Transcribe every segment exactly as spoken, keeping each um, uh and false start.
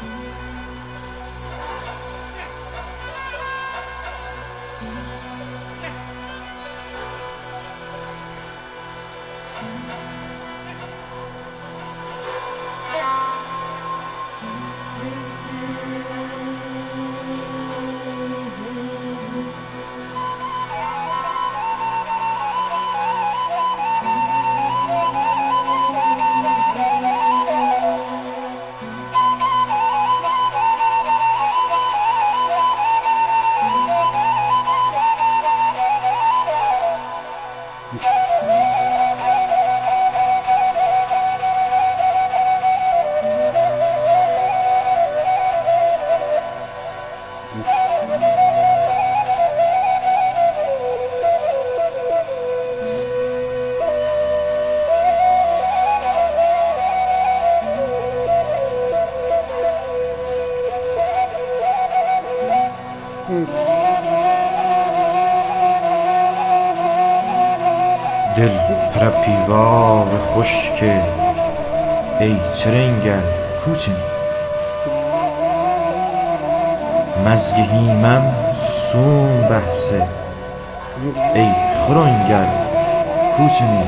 دل پرپیوار خشک ای ترنگل کوچنی مزگهیمم سوم بحثه ای خرانگل کوچنی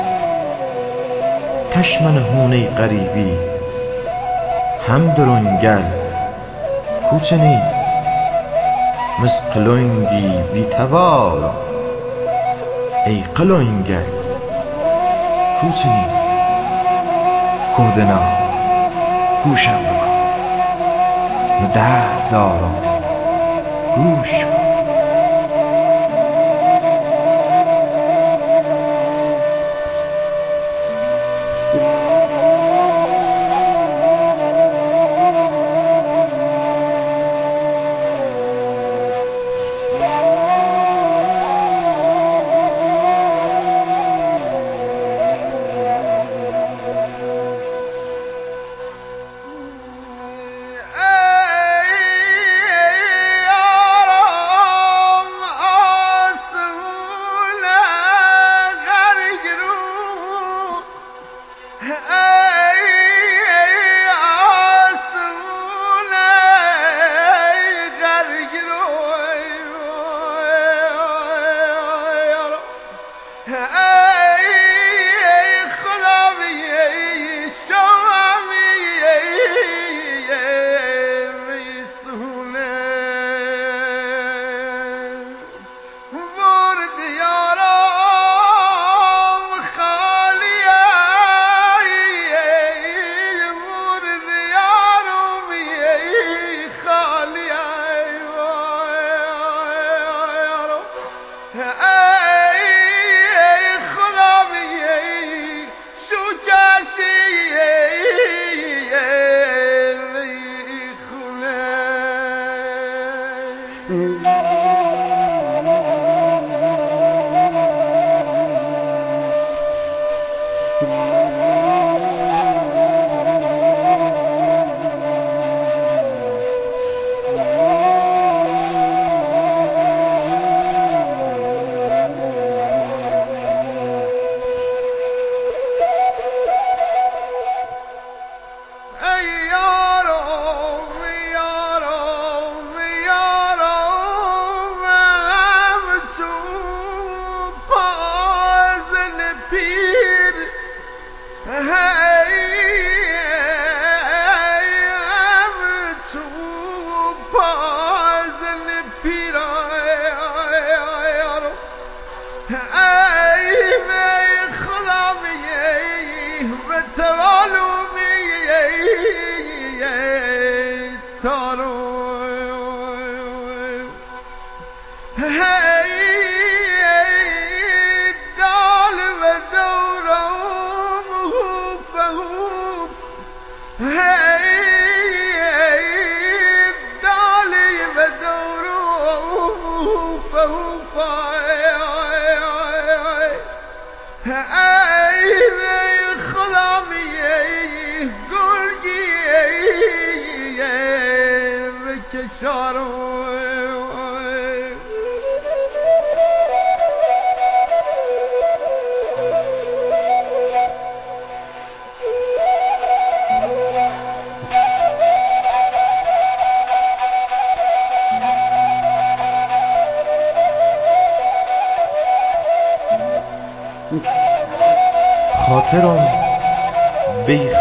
کشمن هونه غریبی هم درنگل کوچنی مز قلنگی بی توال ای قلنگل کوچنی کودنا گوشم بکن درد دارم گوش کن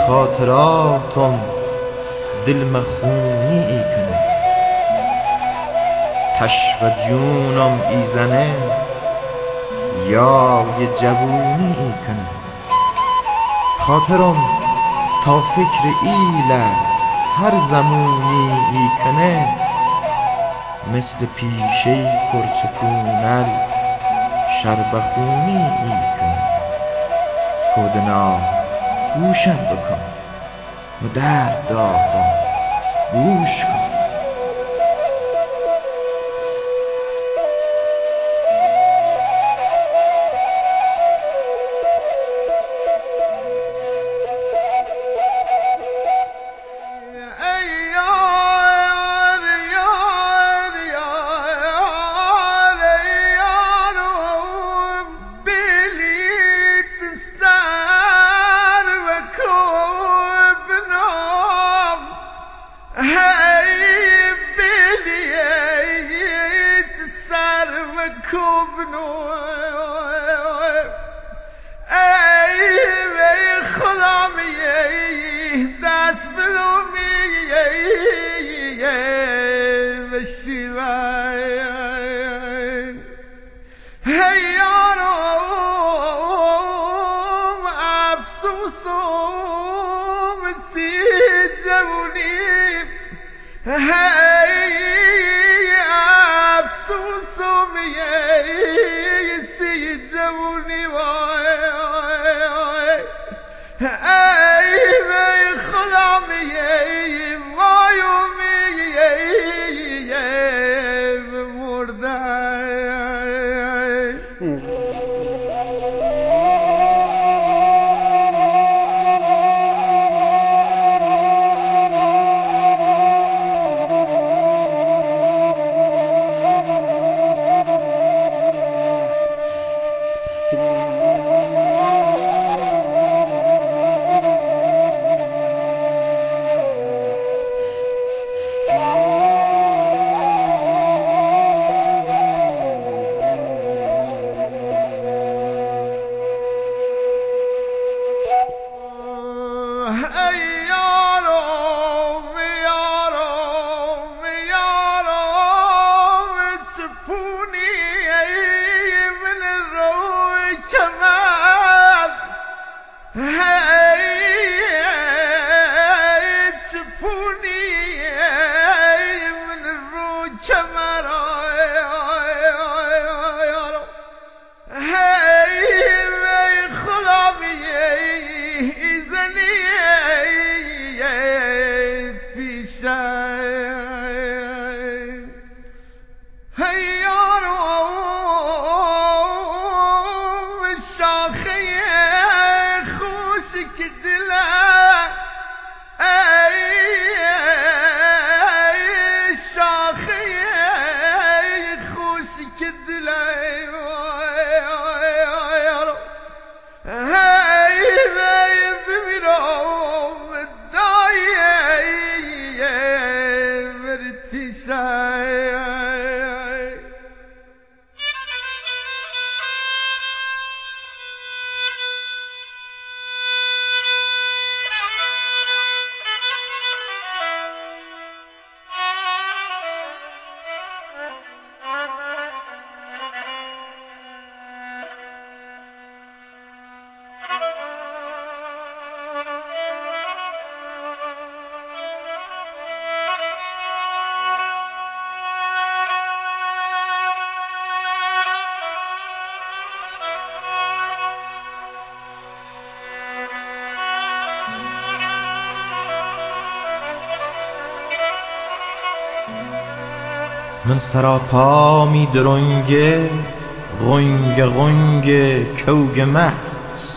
خاطراتم دل مخونی ای کنه، تش و جونم ایزنه یا یه جوونی ای کنه. خاطرم تا فکر ایله هر زمونی ای کنه، مثل پیشه پرسکونل شربخونی ای کنه. کودنا گوشم بکن و درد دارم گوش کن. من سراپا می درنگه غنگ غنگ کوگ محس،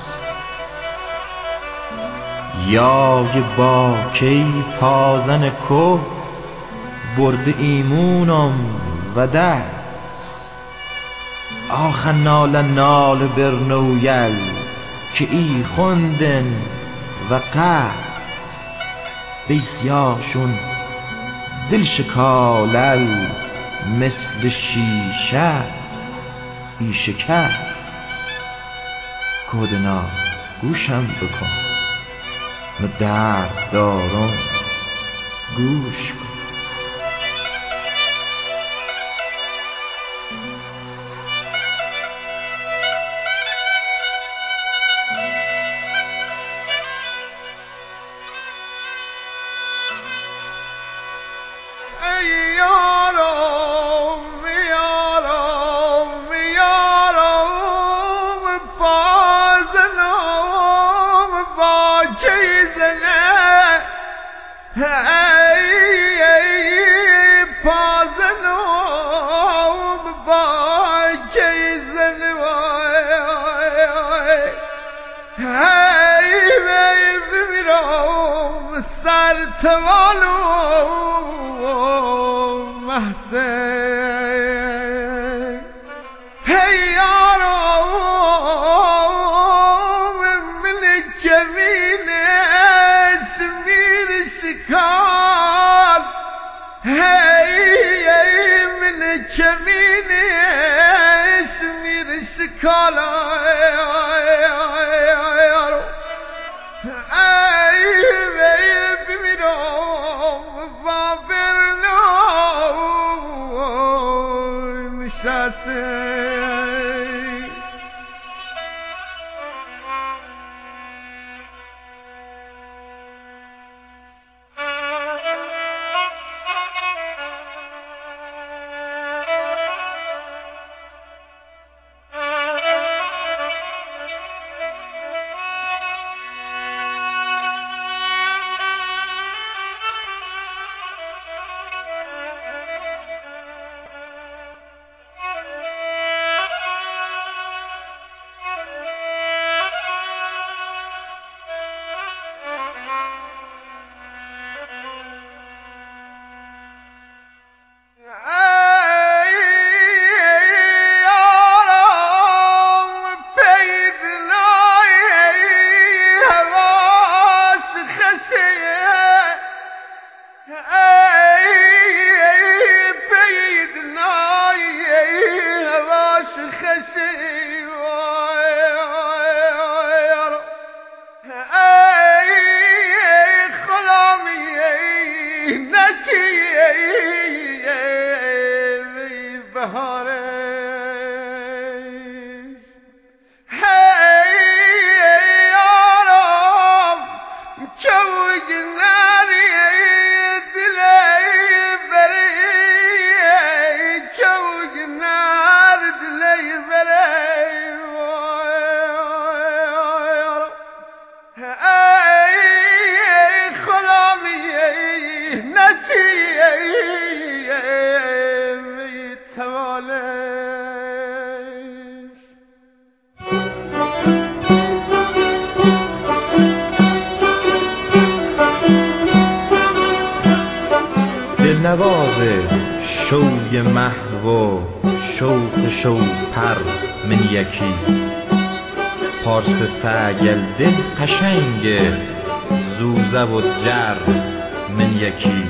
یای باکی پازن که برد ایمونم و دست. آخ نال نال برنویل که ای خوندن و قرس، بیسیاشون دل شکالل مثل شیشه ای شکست. کودنا گوشم بکن و درد دارم گوش کن. توالو محسن هی یارو من جمین اسمیر شکال هی من جمین اسمیر شکال دلنواز شوی محو و شوق شو پر من یکی پارس سگل دل قشنگ زوزه و جر من یکی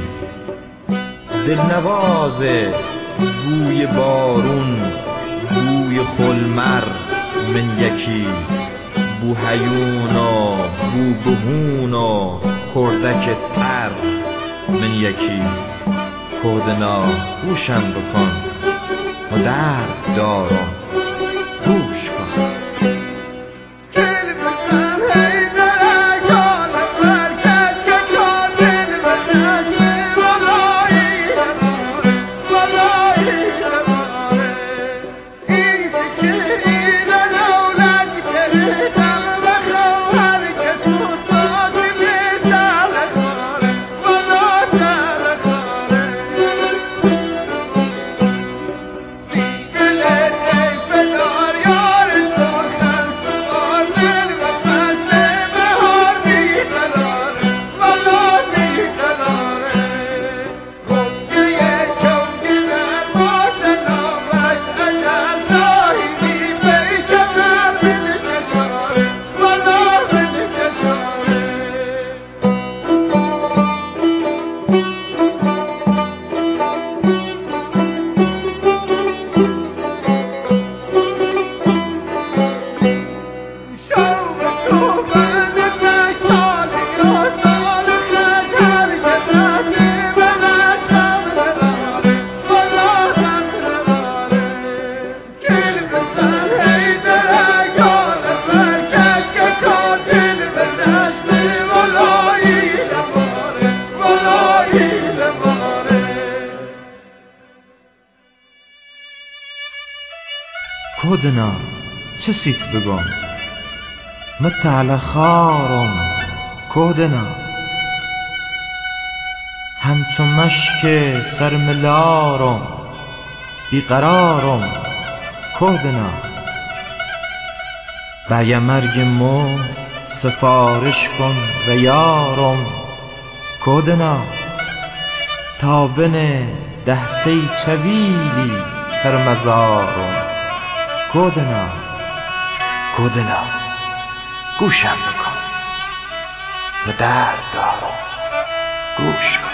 دلنواز بوی بارون بوی خلمر من یکی بو هیون و بو بهون و کردک تر من یکی کودنا گوشم بکن و درد دارم گوش کن. Yar کودنا چه سیت بگم متعل خارم کودنا همچو مشک سرملارم بیقرارم کودنا بیا مرگ مو سفارش کن و یارم کودنا تا بنه ده سی چویلی سر مزارم کودنا کودنا گوشم بکن و درد دارم گوش کن.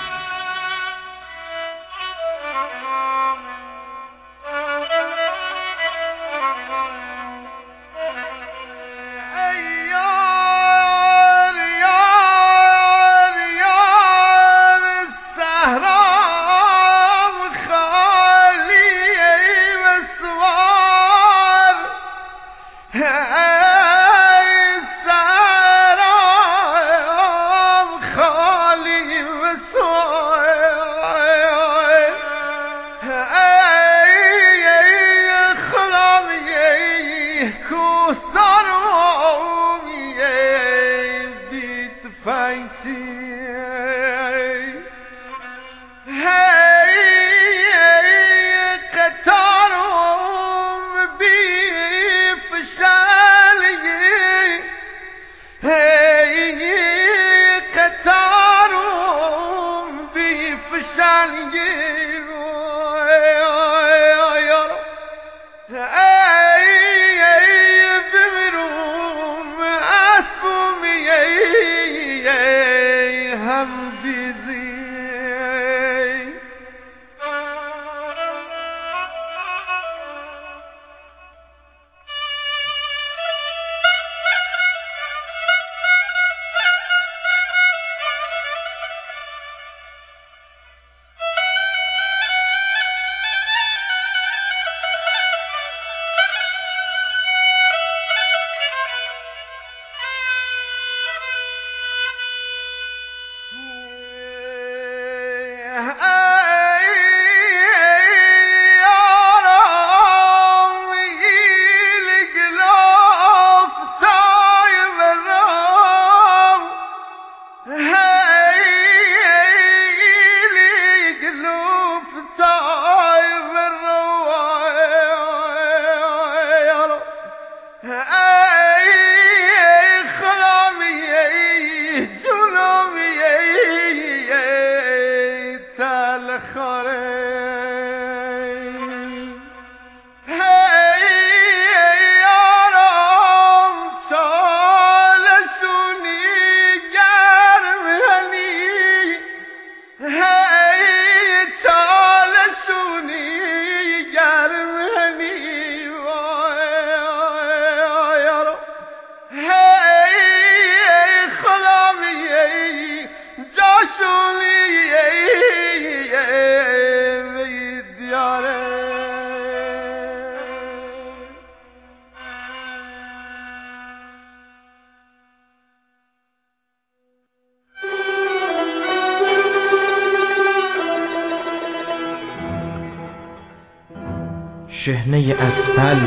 شحنه اسپل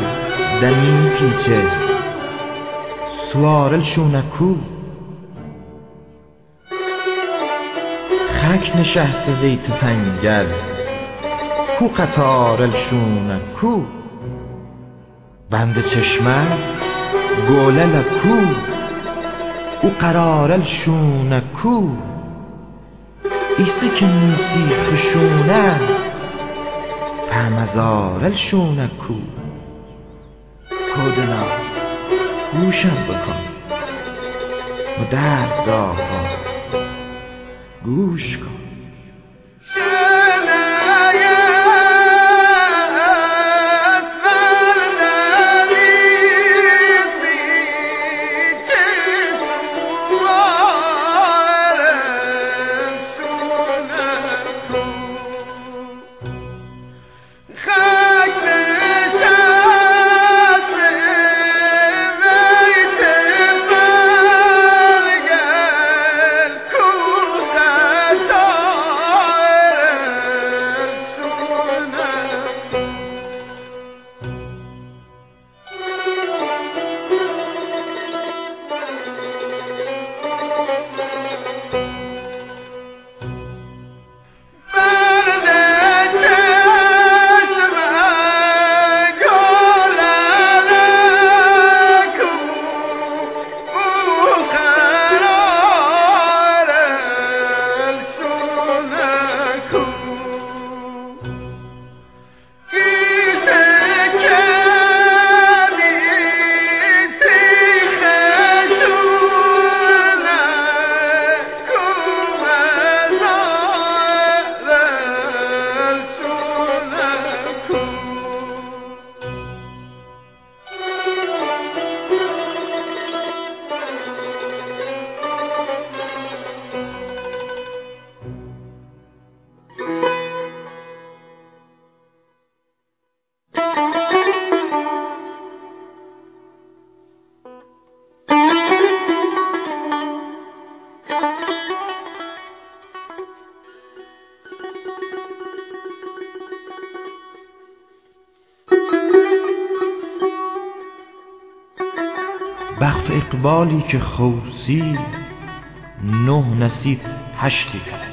دمی پیچه سوارل شونکو خک نشست زیت پنگل کو قطارل شونکو بند چشمه گولل کو او قرارل شونکو ایسه که نیسی خشونه پمزارل شونکو کودنا گوشم بکن و درد دارم گوش کن. Oh اقبالی که خوسی نه نسید هشتی کنه،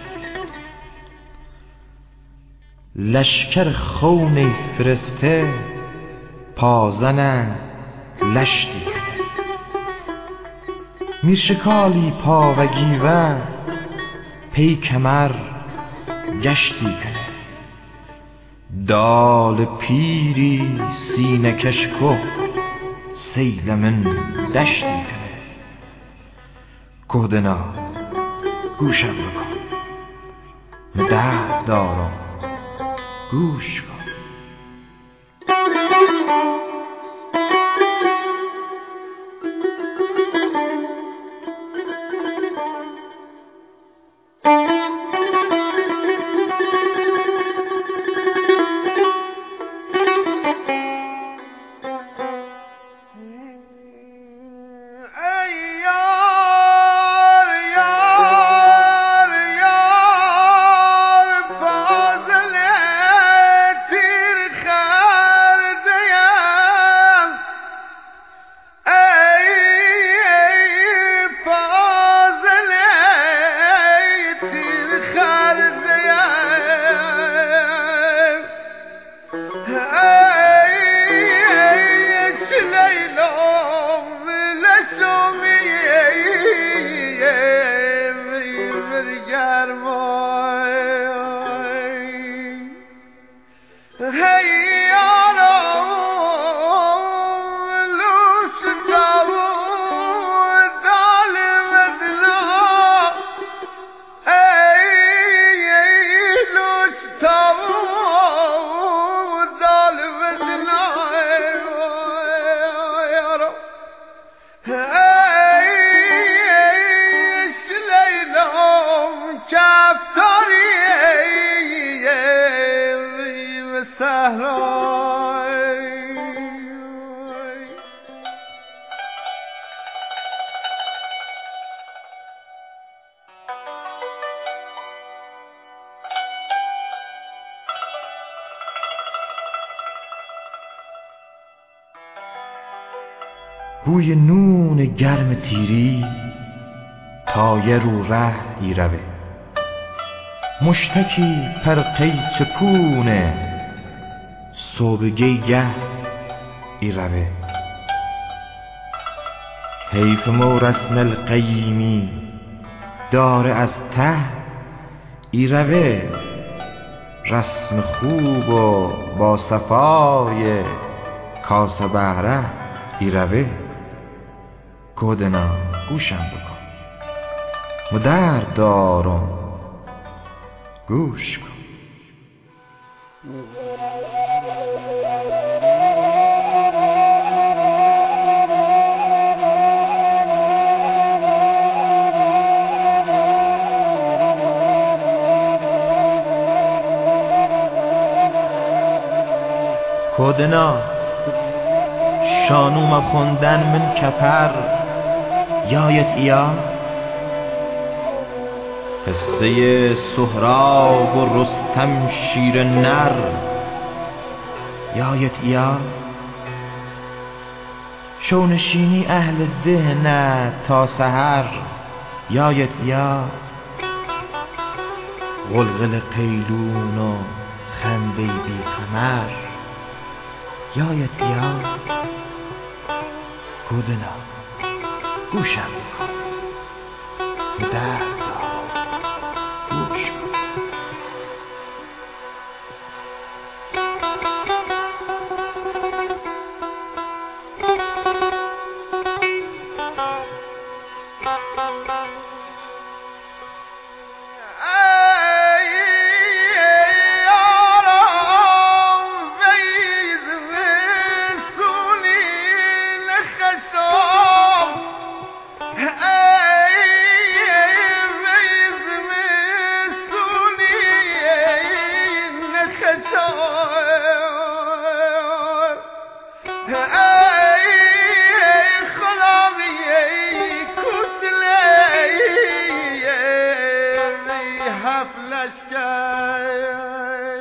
لشکر خون فرسته پازنه لشتی کنه، میرشکالی پا و گیوه پی کمر گشتی کنه، دال پیری سینه کشکو سیل من دشتی کنه. کهدنا گوشم بکن، من درد دارم گوش کن. بوی نون گرم تیری تایه رو ره ای روه، مشتکی پر قیچ پونه صوبگی گه ای روه. حیف مو رسم القیمی داره از ته ای روه، رسم خوب و با صفای کاسه بهره ای روه. کهدنا گوشم بکن، من درد دارم گوش کن. کهدنا شانوم خوندن من کپر یایت ایا، قصه سهراب و رستم شیر نر یایت ایا. شونشینی اهل دهنه تا سحر یایت ایا، غلغل قیلون و خنده بی خمر یایت ایا. کهدنا گوشم بکن، من درد دارم گوش کن. لشکر